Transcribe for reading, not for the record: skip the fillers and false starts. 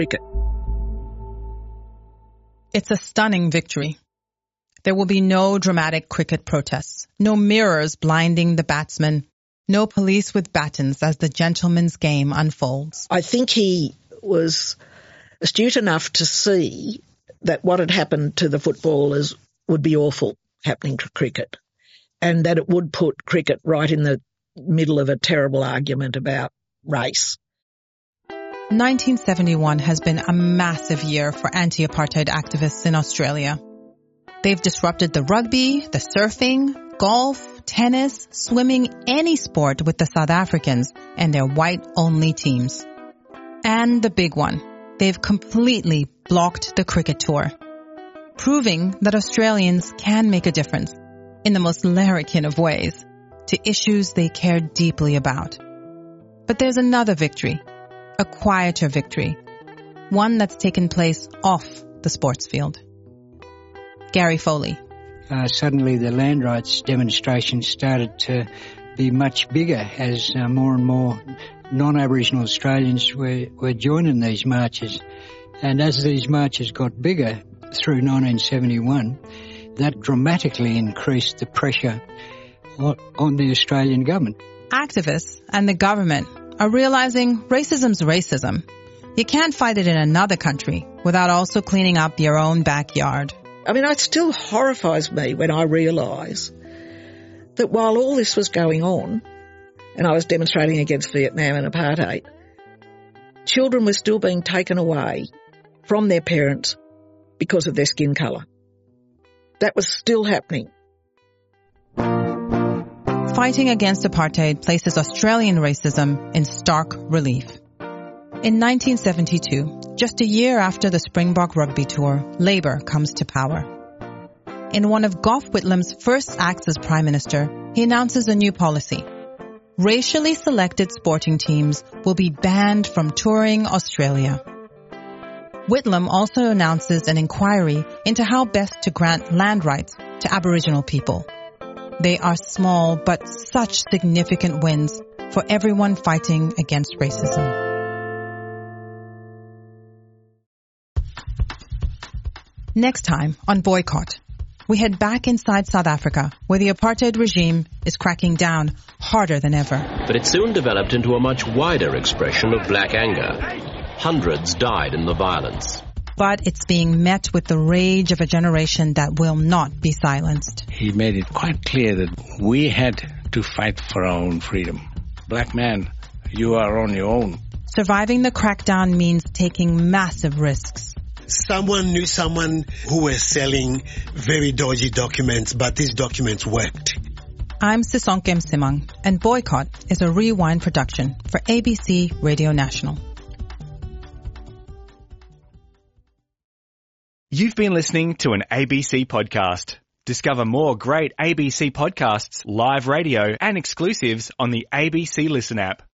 cricket. It's a stunning victory. There will be no dramatic cricket protests, no mirrors blinding the batsmen, no police with batons as the gentleman's game unfolds. I think he was astute enough to see that what had happened to the footballers would be awful happening to cricket, and that it would put cricket right in the middle of a terrible argument about race. 1971 has been a massive year for anti-apartheid activists in Australia. They've disrupted the rugby, the surfing, golf, tennis, swimming, any sport with the South Africans and their white-only teams. And the big one, they've completely blocked the cricket tour, proving that Australians can make a difference, in the most larrikin of ways, to issues they care deeply about. But there's another victory, a quieter victory, one that's taken place off the sports field. Gary Foley. Suddenly the land rights demonstrations started to be much bigger as more and more non-Aboriginal Australians were joining these marches. And as these marches got bigger through 1971, that dramatically increased the pressure on the Australian government. Activists and the government are realizing racism's racism. You can't fight it in another country without also cleaning up your own backyard. I mean, it still horrifies me when I realise that while all this was going on, and I was demonstrating against Vietnam and apartheid, children were still being taken away from their parents because of their skin colour. That was still happening. Fighting against apartheid places Australian racism in stark relief. In 1972, just a year after the Springbok rugby tour, Labour comes to power. In one of Gough Whitlam's first acts as Prime Minister, he announces a new policy. Racially selected sporting teams will be banned from touring Australia. Whitlam also announces an inquiry into how best to grant land rights to Aboriginal people. They are small but such significant wins for everyone fighting against racism. Next time on Boycott, we head back inside South Africa, where the apartheid regime is cracking down harder than ever. But it soon developed into a much wider expression of black anger. Hundreds died in the violence. But it's being met with the rage of a generation that will not be silenced. He made it quite clear that we had to fight for our own freedom. Black man, you are on your own. Surviving the crackdown means taking massive risks. Someone knew someone who was selling very dodgy documents, but these documents worked. I'm Sisonke Msimang, and Boycott is a Rewind production for ABC Radio National. You've been listening to an ABC podcast. Discover more great ABC podcasts, live radio, and exclusives on the ABC Listen app.